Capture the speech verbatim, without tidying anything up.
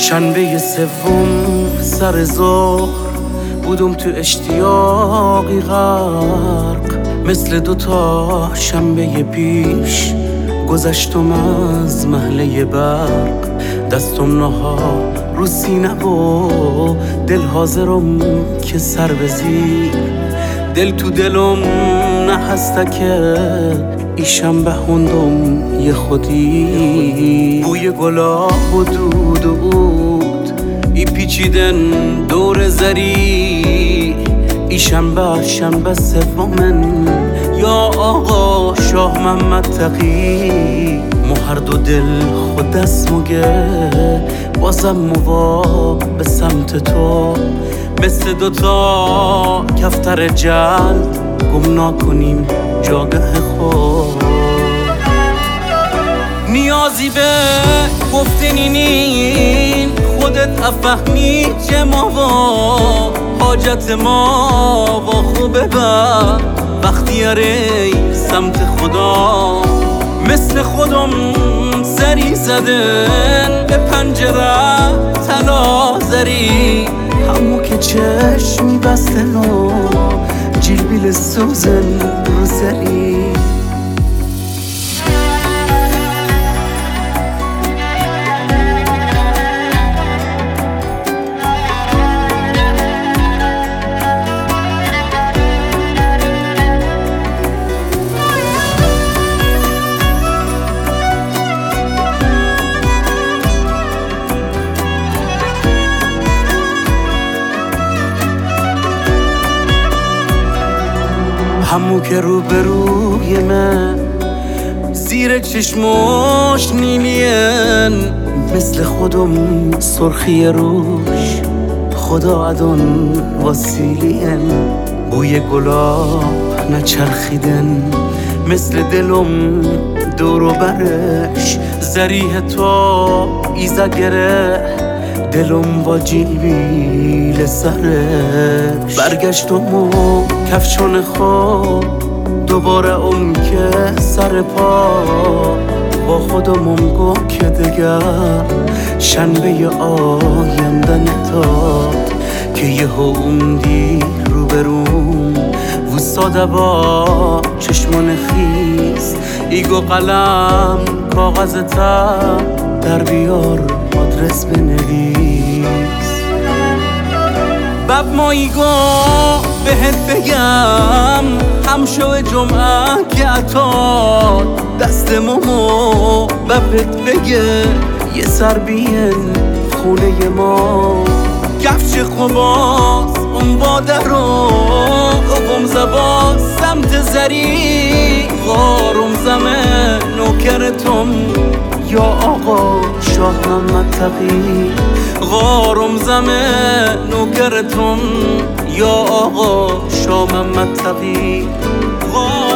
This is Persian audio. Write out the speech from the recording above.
شنبه سوم سر ظهر بودم تو اشتیاقی غرق، مثل دوتا شنبه پیش گذشتم از محله برق. دستم نها رو سینه و دل حاضرم که سر بزیر، دل تو دلم نه هسته که ایشم به هندم یه خودی. بوی گلاب و دود و عود ای پیچیدن دور زری، ایشم به شنبه سومن یا آقا شاه محمد تقی. مو هر دو دل خود دست مگه بازم موا به سمت تو، مثل دوتا کفتر جلد گم نکنیم جاگه خود. نیازی به گفتنی نین خودت افهمی چه ما و حاجت ما با خوبه با وقتی اره سمت خدا. مثل خودم سری زدن به پنجره تلا زری، همو که چشمی بستن و جیبیل سوزن رو زری. همو که رو به روی من زیر چشماش نیمین، مثل خودم سرخی روش خدا ادون واسیلین. بوی گلاب نچرخیدن مثل دلم دورو برش، زریح تو ایزا گره دلم با جیبیل سرش. برگشتم و کفشون خود دوباره اون که سر پا با خودمم گو که دگر شنبه آینده نداد که یه اومدی رو بروم وستاده با چشمان خیز. ایگو قلم کاغذ تا در بیار آدرس بنویس. بب ماییگو بهت بگم همشو جمعه که عطا دست مومو ببت بگه یه سر بیین خونه ما. کفش خوباز اون باده رو اقم زبا سمت زری، غارم زمه نوکرتم یا آقا شاه محمد تقی. غارم زمه نوکرتم یا آقا شاه محمد تقی.